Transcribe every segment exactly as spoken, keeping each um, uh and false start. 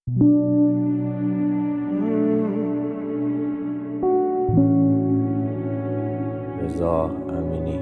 رضا امینی.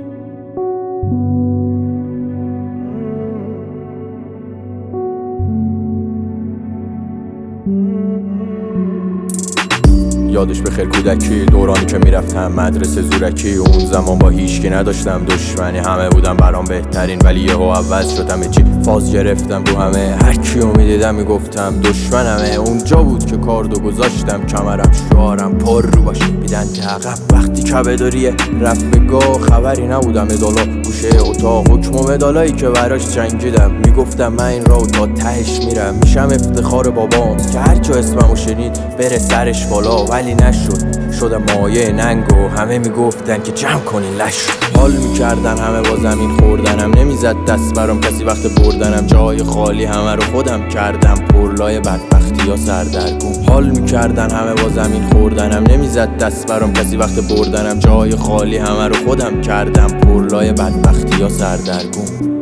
یادش بخیر کودکی، دورانی که میرفتم مدرسه زورکی. اون زمان با هیچکی نداشتم دشمنی، همه بودم برام بهترین، ولی یهو عوض شدم چی فاز گرفتم رو همه. هر کیو میدیدم میگفتم دشمنمه. اونجا بود که کاردو گذاشتم کمرم، شعارم پر رو باشه میدن عقب. وقتی کبه‌داریه رفت بگاه، خبری نبودم مدالا گوشه اتاق، حکم و مدالایی که براش جنگیدم. میگفتم من این راو تا تهش میرم، میشم افتخار بابام که هر جا اسممو شنید بره سرش بالا. ولی نشد، شدم مایه ننگ و همه میگفتن که جمع کنین لش. حال میکردن همه با زمین خوردنم، نمیزد دست برام کسی وقت بردنم. جای خالی همه رو خودم کردم، پرلای بدبختی یا سردرگم. حال میکردن همه با زمین خوردنم، نمیزد دست برام کسی وقت بردنم. جای خالی همه رو خودم کردم، پرلای بدبختی یا سردرگم.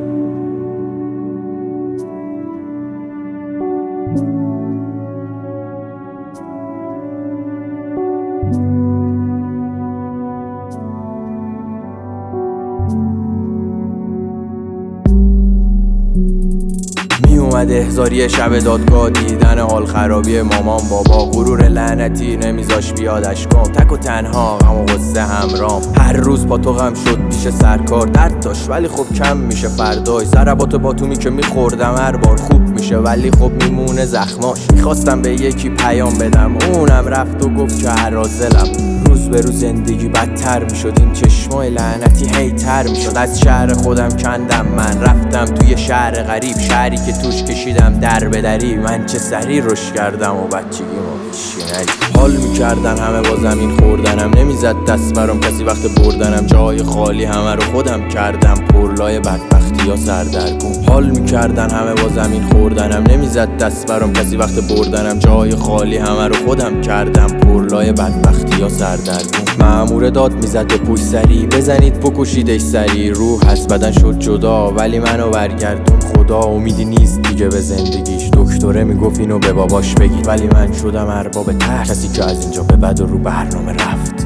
اومده هزاری شب دادگاه، دیدن حال خرابی مامان بابا. غرور لعنتی نمیذاش بیاد اشکام، تک و تنها غم و غصه همرام. هر روز با تو غم شد پیش سرکار، درد داشت ولی خب کم میشه فرداش. ضربات باتومی که میخوردم هر بار خوب میشه، ولی خب میمونه زخماش. میخواستم به یکی پیام بدم، اونم رفت و گفت که عرازلم. روز به روز زندگی بدتر میشد، این چشمای لعنتی هی تر میشد. از شهر خودم کندم من، رفتم توی شهر غریب، شهری که توش کشیدم در به دری. من چه سری رشد کردم و بچگیمو هیچی ندید. حال میکردن همه با زمین خوردنم، نمیزد دست برام کسی وقت بردنم. جای خالی همه رو خودم کردم، پرلای بدبختی یا سردرگم. حال میکردن همه با زمین خوردنم، نمیزد دست برام کسی وقت بردنم. جای خالی همه رو خودم کردم، پرلای بدبختی یا سردرگم. مأمور داد میزد به پوش سری، بزنید بکشیدش سری. روح از بدن شد جدا، ولی منو برگردون خدا. امیدی نیست دیگه به زندگیش، دکتره میگفت اینو به باباش بگید. ولی من شدم ارباب ترس، کسی که از اینجا به بعد و رو برنامه رفت.